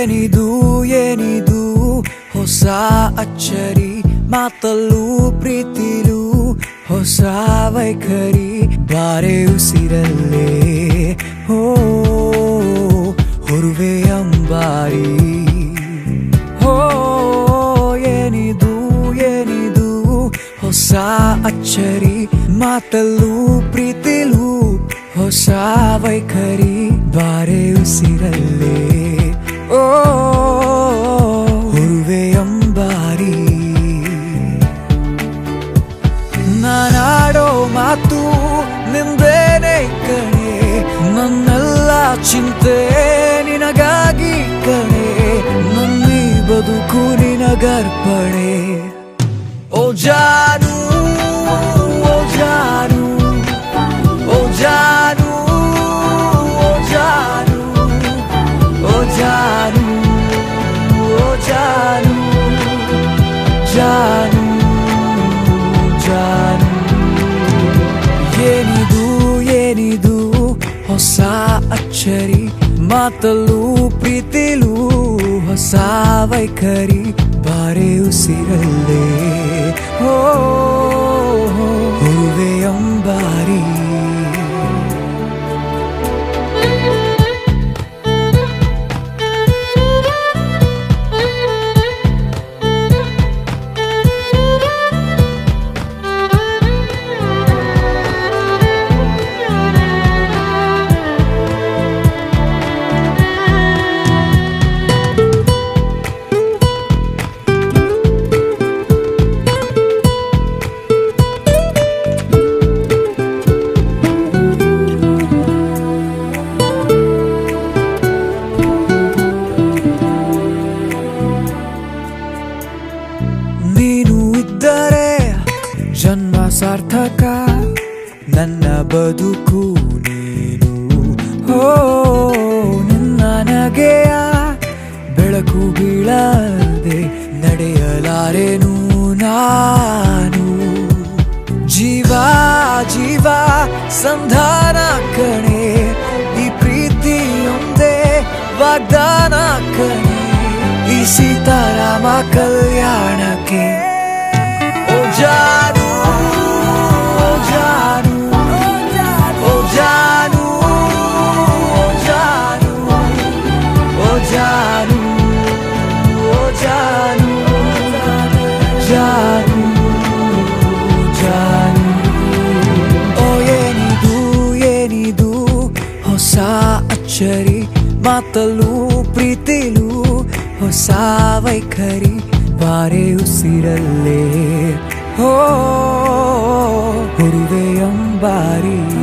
ಏನಿದು ಏನಿದು ಹೊಸ ಅಚ್ಚರಿ ಮಾತಲ್ಲೂ ಪ್ರೀತಿಲೂ ಹೊಸ ವೈಖರಿ ಬಾರೆ ಉಸಿರಲ್ಲೇ ಹೋ ಹೊರುವೆ ಅಂಬಾರಿ ಹೋ ಏನಿದು ಏನಿದು ಹೊಸ ಅಚ್ಚರಿ ಮಾತಲ್ಲೂ ಪ್ರೀತಿಲೂ ಹೊಸ ವೈಖರಿ ಬಾರೆ ಉಸಿರಲ್ಲೇ ಓ ಹೊರುವೆ ಅಂಬಾರಿ ನಾನಾಡೋ ಮಾತು ನಿಂದೇನೆ ಕಣೆ ನನ್ನೆಲ್ಲ ಚಿಂತೆ ನಿನಗಾಗಿ ಕಣೆ ನನ್ನಿ ಬದುಕು ನಿನಗರ್ಪಣೆ ಓ ಜಾನು ಓ ಜಾನು ಓ ಜಾನು ಓ ಜಾನು ಓ ಜಾನು ಓ ಜಾನು ಜಾನು ಜಾನು ಏನಿದು ಏನಿದು ಹೊಸ ಅಚ್ಚರಿ ಮಾತಲ್ಲೂ ಪ್ರೀತಿಲೂ ಹೊಸ ವೈಖರಿ ಬಾರೆ ಉಸಿರಲ್ಲೇ ಹೋ ಹೊರುವೆ ಅಂಬಾರಿ ನೀನು ಇದ್ದರೆ ಜನ್ಮ ಸಾರ್ಥಕ ನನ್ನ ಬದುಕು ನೀನು ಹೋ ನಿನ್ನ ನಗೆಯ ಬೆಳಕು ಬೀಳದೆ ನಡೆಯಲಾರೆನು ನಾನು ಜೀವ ಜೀವ ಸಂಧಾನ ಕಣೆ ಈ ಪ್ರೀತಿಯೊಂದೇ ವಾಗ್ದಾನ ಕಣೆ ಈ ಸೀತಾರಾಮ ಕಲ್ಯಾಣಕ್ಕೆ ಓ ಜಾನು ಓ ಜಾನು ಓ ಜಾನು ಓ ಜಾನು ಓ ಜಾನು ಓ ಜಾನು ಜಾನು ಜಾನು ಓ ಏನಿದು ಏನಿದು ಹೊಸ ಅಚ್ಚರಿ ಮಾತಲ್ಲೂ ಪ್ರೀತಿಲೂ ಹೊಸ ವೈಖರಿ ಬಾರೆ ಉಸಿರಲ್ಲೇ ಹೋ ಹೊರುವೆ ಅಂಬಾರಿ